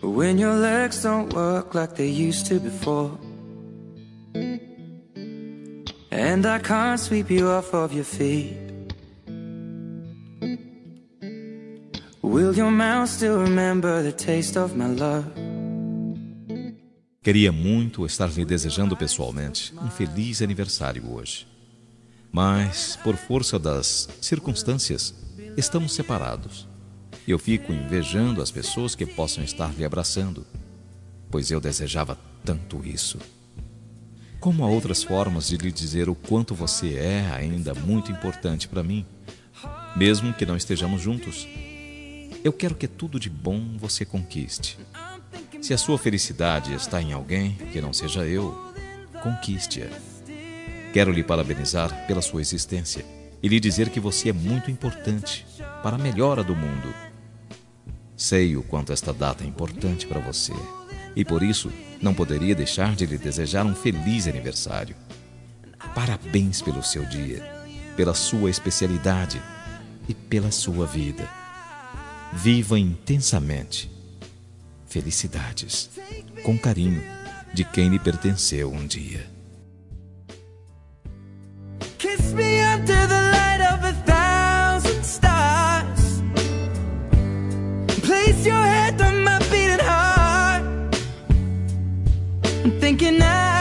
When your legs don't work like they used to before, and I can't sweep you off of your feet, will your mouth still remember the taste of my love? Queria muito estar lhe desejando pessoalmente um feliz aniversário hoje. Mas, por força das circunstâncias, estamos separados. Eu fico invejando as pessoas que possam estar lhe abraçando, pois eu desejava tanto isso. Como há outras formas de lhe dizer o quanto você é ainda muito importante para mim, mesmo que não estejamos juntos. Eu quero que tudo de bom você conquiste. Se a sua felicidade está em alguém que não seja eu, conquiste-a. Quero lhe parabenizar pela sua existência e lhe dizer que você é muito importante para a melhora do mundo. Sei o quanto esta data é importante para você e por isso não poderia deixar de lhe desejar um feliz aniversário. Parabéns pelo seu dia, pela sua especialidade e pela sua vida. Viva intensamente. Felicidades, com carinho, de quem lhe pertenceu um dia. Kiss me under the light of 1,000 stars. Place your head on my beating heart. I'm thinking